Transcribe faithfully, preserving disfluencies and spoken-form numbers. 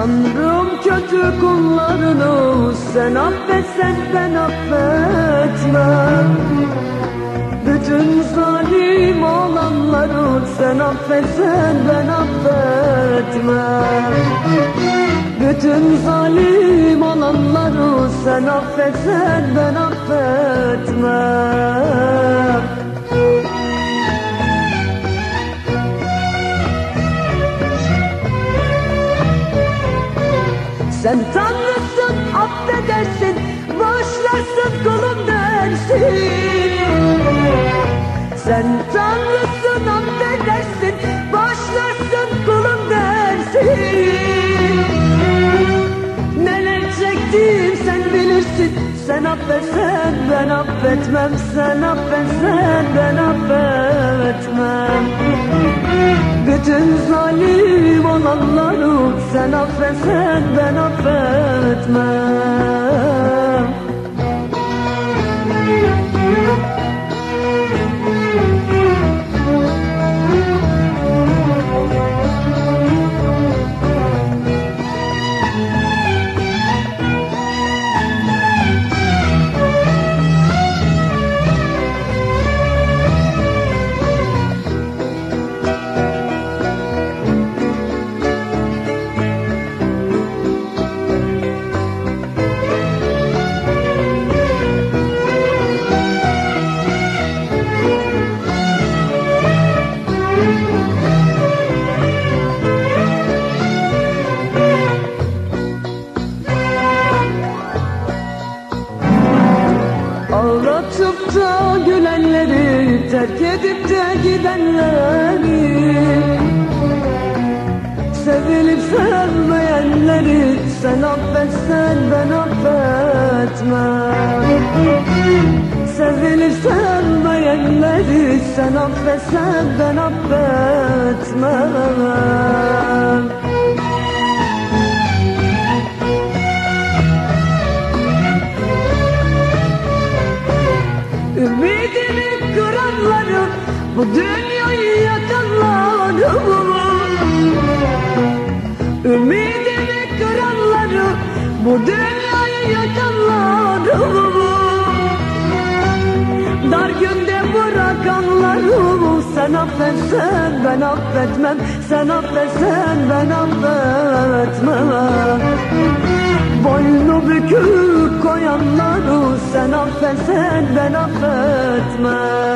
Tanrım kötü kullarını sen affetsen ben affetmem. Bütün zalim olanları sen affetsen ben affetmem. Bütün zalim olanları sen affetsen ben affetmem. Sen Tanrısın, affedersin, bağışlarsın kulum dersin. Sen Tanrısın, affedersin, bağışlarsın kulum dersin. Neler çektim sen bilirsin. Sen affetsen ben affetmem. Sen affetsen ben affetmem. Bütün zalim olanları sen affetsen ben affetmem. Ağlatıp da gülenleri, terk edip de gidenleri, sevilip sevmeyenleri sen affetsen ben affetmem. Sevilip sevmeyenleri sen affetsen ben affetmem. Ümidimi kıranları, bu dünyayı yakanları, ümidimi kıranları, bu dünyayı yakanları, dar günde bırakanları sen affetsen ben affetmem. Sen affetsen ben affetmem. Boynu bükük koyanları sen affetsen ben affetmem.